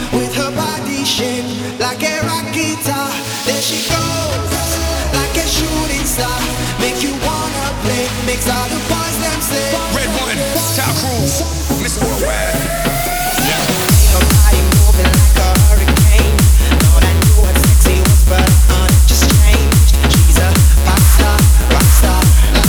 with her body shaped like a rock guitar. There she goes, like a shooting star. Make you wanna play, makes all the boys them say. Red one, Top Cruise, Miss Worldwide. Her body moving like a hurricane. Thought I knew what sexy was, but just changed. She's a pop star, rock star.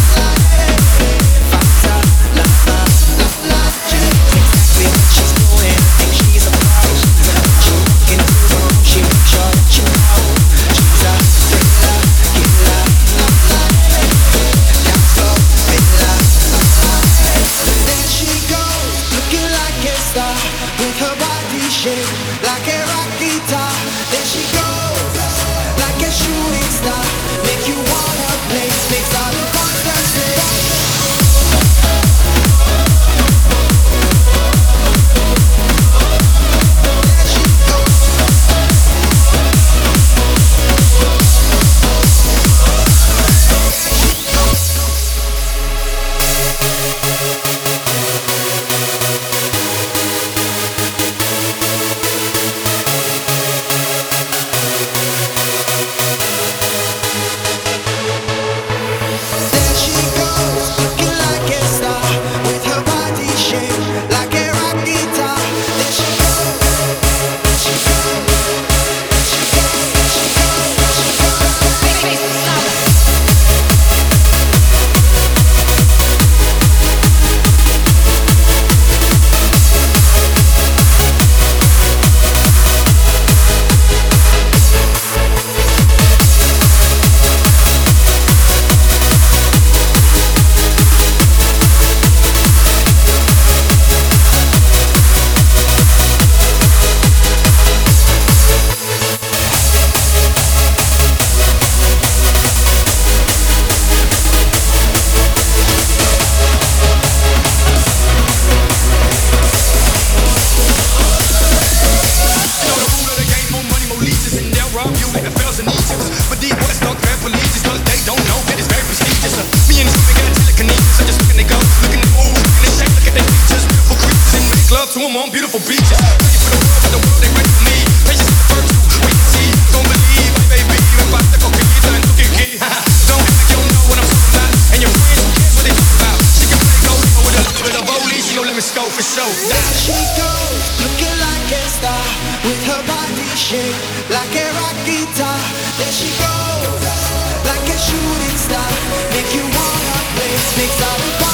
Pop star, la la la la. She knows exactly what she's doing. Think she's a pro. She walk into the room, she makes sure that you know. She's a thriller, killer, la la. Got flow, thriller, la la. There she goes, looking like a star, with her body shaped like a rock guitar. There she goes, like a shooting star. Make you wanna play, makes all the boys them say. There she goes. There she goes, looking like a star, with her body shaped like a rock guitar. There she goes, there she goes, there she goes, there she goes, there she goes. To them on beautiful beaches. Ready for the world, but the world ain't ready for me. Patience is the first to wait and see. Don't believe, ay, baby, you ain't about to go get and look at. Don't act like you don't know what I'm talking about. And your friends, who cares what they talk about? She can play go with a little bit of Oli. She gon' let me scope for show. There she goes, looking like a star, with her body shaped like a rock guitar. There she goes, like a shooting star. Make you wanna play, makes all the